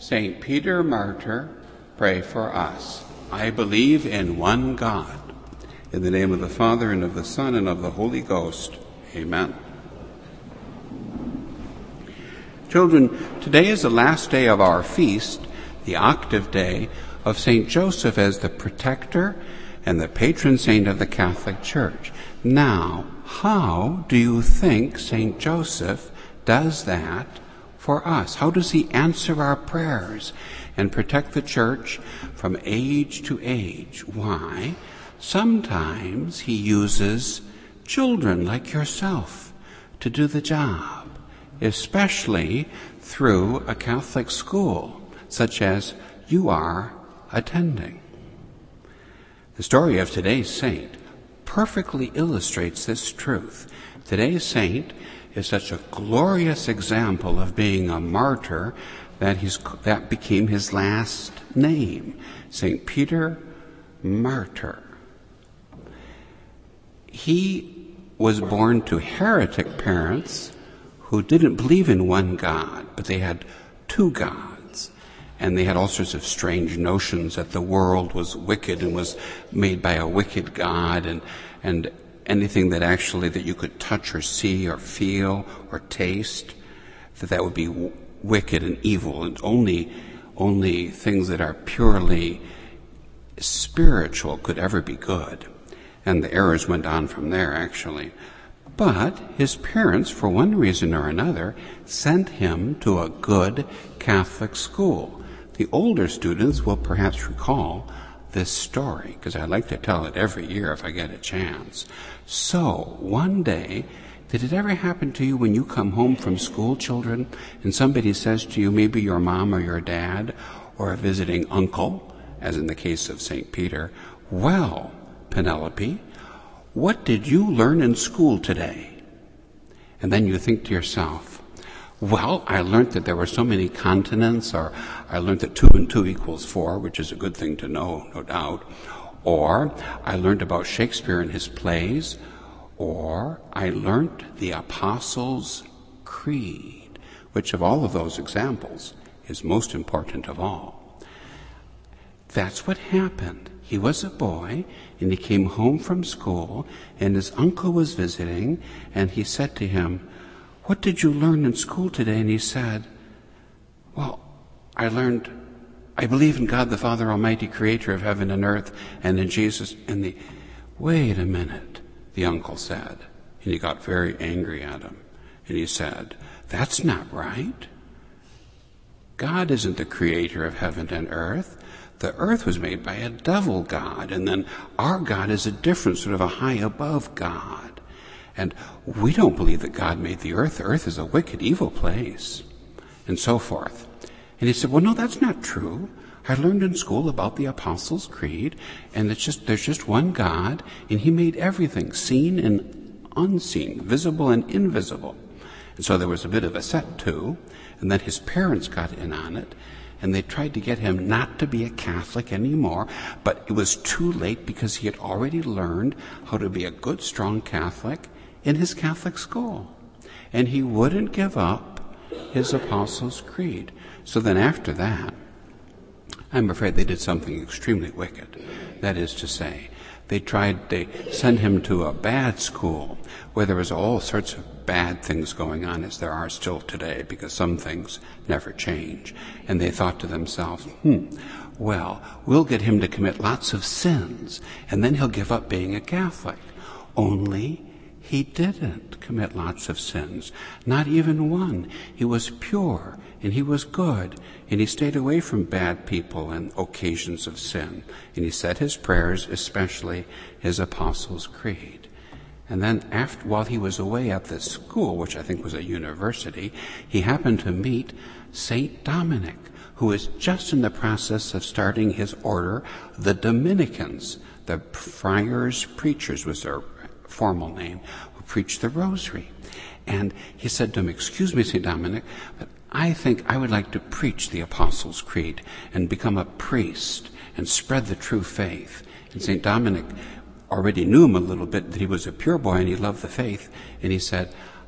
Saint Peter, martyr, pray for us. I believe in one God. In the name of the Father, and of the Son, and of the Holy Ghost. Amen. Children, today is the last day of our feast, the octave day of Saint Joseph as the protector and the patron saint of the Catholic Church. Now, how do you think Saint Joseph does that for us? How does he answer our prayers and protect the Church from age to age? Why? Sometimes he uses children like yourself to do the job, especially through a Catholic school, such as you are attending. The story of today's saint perfectly illustrates this truth. Today's saint is such a glorious example of being a martyr that became his last name, Saint Peter, martyr. He was born to heretic parents who didn't believe in one God, but they had two gods. And they had all sorts of strange notions that the world was wicked and was made by a wicked God, and anything that you could touch or see or feel or taste, that would be wicked and evil, and only things that are purely spiritual could ever be good. And the errors went on from there, actually. But his parents, for one reason or another, sent him to a good Catholic school. The older students will perhaps recall this story, because I like to tell it every year if I get a chance. So, one day, did it ever happen to you when you come home from school, children, and somebody says to you, maybe your mom or your dad, or a visiting uncle, as in the case of St. Peter, well, Penelope, what did you learn in school today? And then you think to yourself, well, I learned that there were so many continents, or I learned that 2 and 2 equals 4, which is a good thing to know, no doubt. Or I learned about Shakespeare and his plays. Or I learned the Apostles' Creed, which of all of those examples is most important of all. That's what happened. He was a boy, and he came home from school, and his uncle was visiting, and he said to him, what did you learn in school today? And he said, well, I believe in God the Father Almighty, creator of heaven and earth, and in Jesus. Wait a minute, the uncle said. And he got very angry at him. And he said, that's not right. God isn't the creator of heaven and earth. The earth was made by a devil god, and then our God is a different sort of a high above God. And we don't believe that God made the earth. The earth is a wicked, evil place, and so forth. And he said, well, no, that's not true. I learned in school about the Apostles' Creed, and there's just one God, and he made everything, seen and unseen, visible and invisible. And so there was a bit of a set to, and then his parents got in on it, and they tried to get him not to be a Catholic anymore, but it was too late because he had already learned how to be a good, strong Catholic in his Catholic school. And he wouldn't give up his Apostles' Creed. So then after that, I'm afraid they did something extremely wicked. That is to say, they sent him to a bad school where there was all sorts of bad things going on, as there are still today, because some things never change. And they thought to themselves, well, we'll get him to commit lots of sins, and then he'll give up being a Catholic. Only he didn't commit lots of sins, not even one. He was pure, and he was good, and he stayed away from bad people and occasions of sin. And he said his prayers, especially his Apostles' Creed. And then while he was away at this school, which I think was a university, he happened to meet Saint Dominic, who was just in the process of starting his order, the Dominicans. The friars, preachers was their formal name, who preached the rosary. And he said to him, excuse me, St. Dominic, but I think I would like to preach the Apostles' Creed and become a priest and spread the true faith. And St. Dominic already knew him a little bit, that he was a pure boy and he loved the faith. And he said,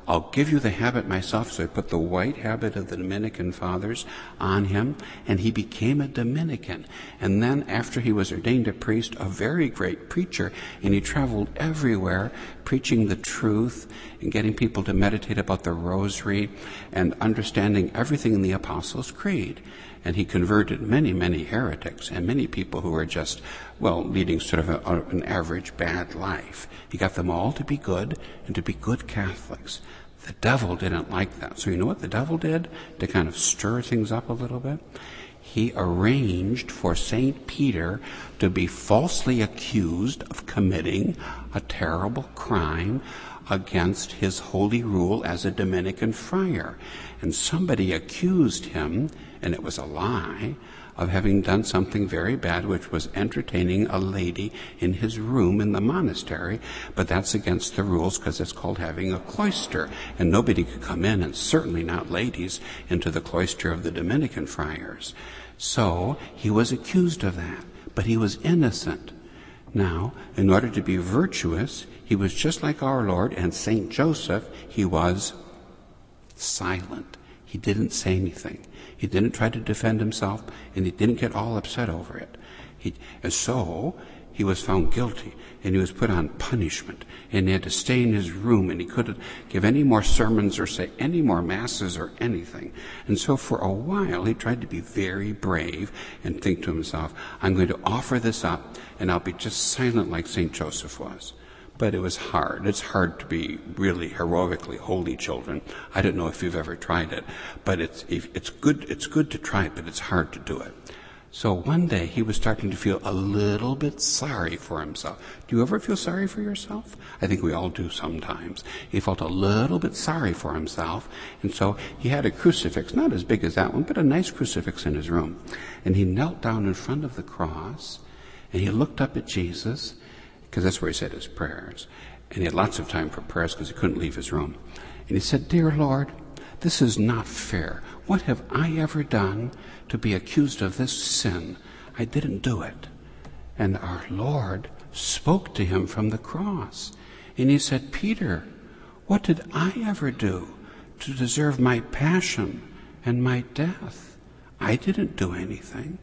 I'll give you the habit myself. So I put the white habit of the Dominican fathers on him, and he became a Dominican. And then after he was ordained a priest, a very great preacher, and he traveled everywhere preaching the truth and getting people to meditate about the rosary and understanding everything in the Apostles' Creed. And he converted many, many heretics and many people who were just, leading sort of an average bad life. He got them all to be good and to be good Catholics. The devil didn't like that. So you know what the devil did to kind of stir things up a little bit? He arranged for St. Peter to be falsely accused of committing a terrible crime against his holy rule as a Dominican friar. And somebody accused him, and it was a lie, of having done something very bad, which was entertaining a lady in his room in the monastery. But that's against the rules because it's called having a cloister, and nobody could come in, and certainly not ladies, into the cloister of the Dominican friars. So he was accused of that, but he was innocent. Now, in order to be virtuous, he was just like our Lord and Saint Joseph. He was silent. He didn't say anything. He didn't try to defend himself, and he didn't get all upset over it. So he was found guilty, and he was put on punishment, and he had to stay in his room, and he couldn't give any more sermons or say any more masses or anything. And so for a while he tried to be very brave and think to himself, I'm going to offer this up, and I'll be just silent like St. Joseph was. But it was hard. It's hard to be really heroically holy children. I don't know if you've ever tried it, but it's good to try it, but it's hard to do it. So one day he was starting to feel a little bit sorry for himself. Do you ever feel sorry for yourself? I think we all do sometimes. He felt a little bit sorry for himself, and so he had a crucifix, not as big as that one, but a nice crucifix in his room. And he knelt down in front of the cross, and he looked up at Jesus, because that's where he said his prayers. And he had lots of time for prayers because he couldn't leave his room. And he said, Dear Lord, this is not fair. What have I ever done to be accused of this sin? I didn't do it. And our Lord spoke to him from the cross. And he said, Peter, what did I ever do to deserve my passion and my death? I didn't do anything.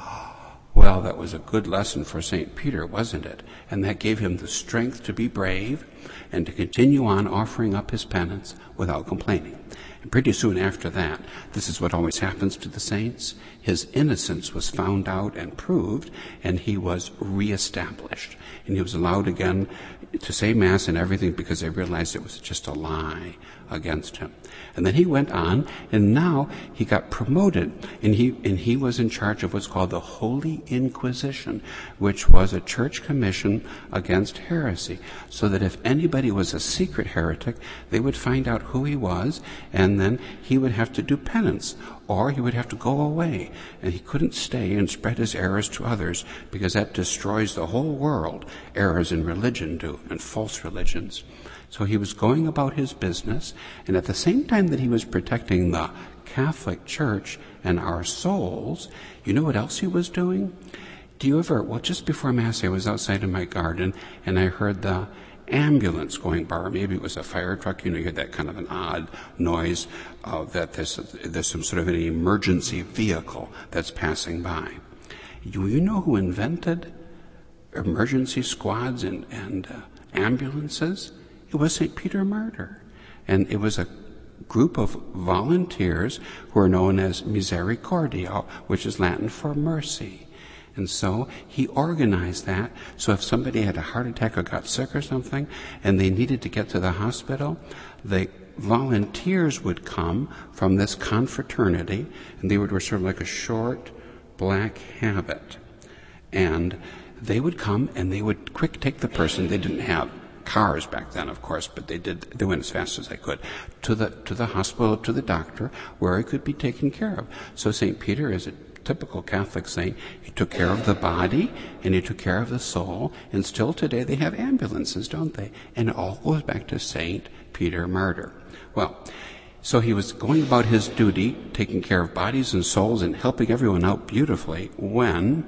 Well, that was a good lesson for St. Peter, wasn't it? And that gave him the strength to be brave and to continue on offering up his penance without complaining. And pretty soon after that, this is what always happens to the saints, his innocence was found out and proved, and he was reestablished. And he was allowed again to say Mass and everything because they realized it was just a lie against him. And then he went on, and now he got promoted, and he was in charge of what's called the Holy Inquisition, which was a church commission against heresy, so that if anybody was a secret heretic, they would find out who he was, and then he would have to do penance, or he would have to go away, and he couldn't stay and spread his errors to others, because that destroys the whole world. Errors in religion do, and false religions. So he was going about his business, and at the same time that he was protecting the Catholic Church and our souls, you know what else he was doing? Just before Mass, I was outside in my garden, and I heard the ambulance going by, or maybe it was a fire truck. You hear that kind of an odd noise that there's some sort of an emergency vehicle that's passing by. Do you know who invented emergency squads and ambulances? It was St. Peter Martyr. And it was a group of volunteers who are known as Misericordia, which is Latin for mercy. And so he organized that, so if somebody had a heart attack or got sick or something, and they needed to get to the hospital, the volunteers would come from this confraternity, and they would wear sort of like a short black habit. And they would come, and they would quick take the person. They didn't have cars back then, of course, but they went as fast as they could to the hospital, to the doctor, where he could be taken care of. So St. Peter is a typical Catholic saint. He took care of the body and he took care of the soul, and still today they have ambulances, don't they? And it all goes back to St. Peter Martyr. Well, so he was going about his duty, taking care of bodies and souls and helping everyone out beautifully, when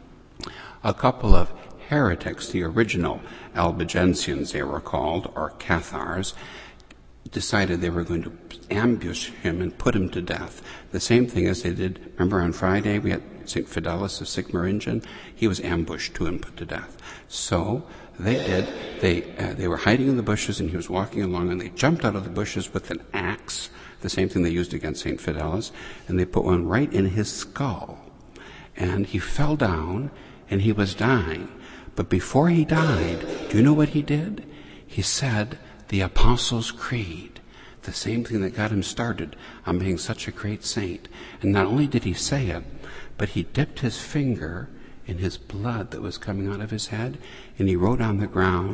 a couple of heretics, the original Albigensians they were called, or Cathars, decided they were going to ambush him and put him to death. The same thing as they did, remember on Friday we had St. Fidelis of Sigmaringen? He was ambushed too and put to death. So they did. They were hiding in the bushes and he was walking along and they jumped out of the bushes with an axe, the same thing they used against St. Fidelis, and they put one right in his skull. And he fell down and he was dying. But before he died, do you know what he did? He said the Apostles' Creed, the same thing that got him started on being such a great saint. And not only did he say it, but he dipped his finger in his blood that was coming out of his head, and he wrote on the ground,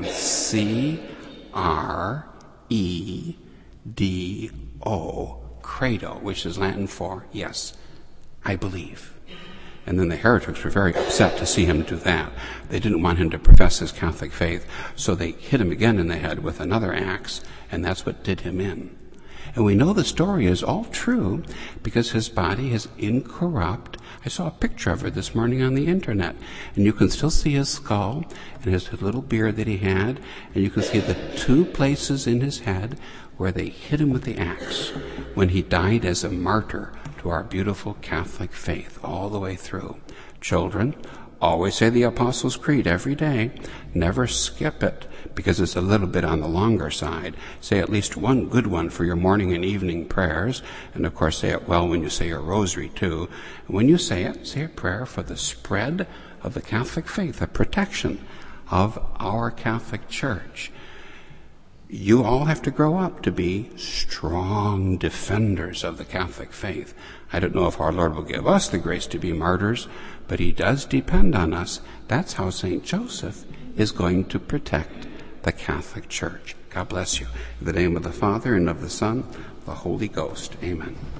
C-R-E-D-O, credo, which is Latin for, yes, I believe. And then the heretics were very upset to see him do that. They didn't want him to profess his Catholic faith, so they hit him again in the head with another axe, and that's what did him in. And we know the story is all true because his body is incorrupt. I saw a picture of it this morning on the internet, and you can still see his skull and his little beard that he had, and you can see the two places in his head where they hit him with the axe when he died as a martyr to our beautiful Catholic faith all the way through. Children, always say the Apostles' Creed every day. Never skip it because it's a little bit on the longer side. Say at least one good one for your morning and evening prayers. And of course say it well when you say your rosary too. And when you say it, say a prayer for the spread of the Catholic faith, the protection of our Catholic Church. You all have to grow up to be strong defenders of the Catholic faith. I don't know if our Lord will give us the grace to be martyrs, but he does depend on us. That's how St. Joseph is going to protect the Catholic Church. God bless you. In the name of the Father, and of the Son, the Holy Ghost. Amen.